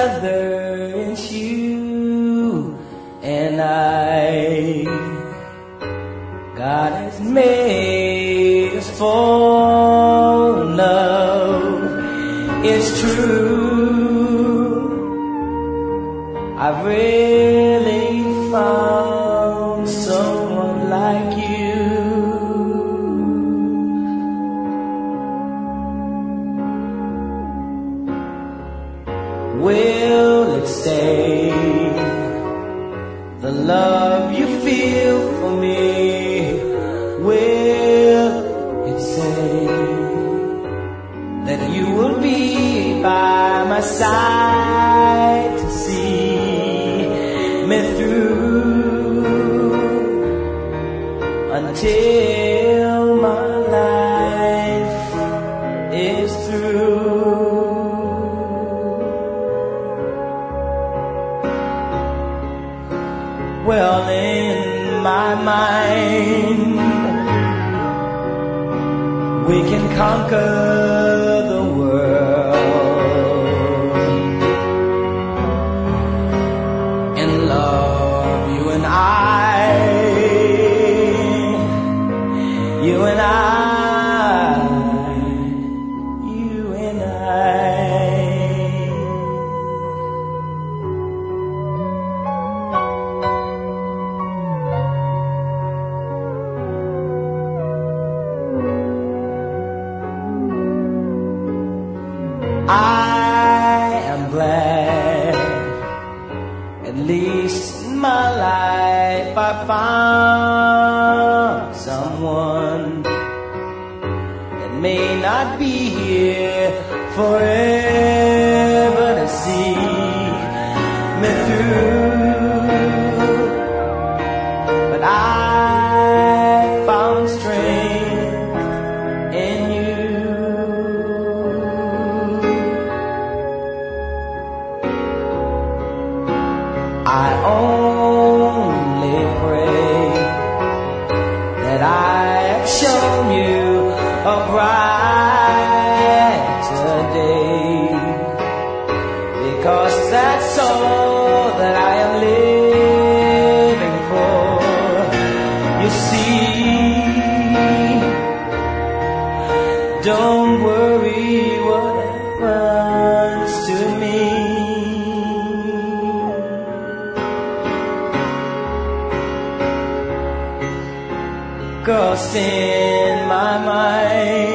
together, it's you and I. God has made us for love. It's true, I've really found someone like you. Will it stay, the love you feel for me? Will it say that you will be by my side to see me through until my life is through? Well, in my mind, we can conquer the world in love, you and I, you and I, you and I. I am glad, at least in my life I found someone that may not be here forever to see me through, but I found strength in you. I only pray that I have shown you a brighter day, because that's all that I am living for. You see, don't worry what happens to me. 'Cause in my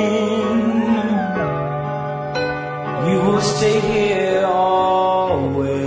mind, you will stay here always.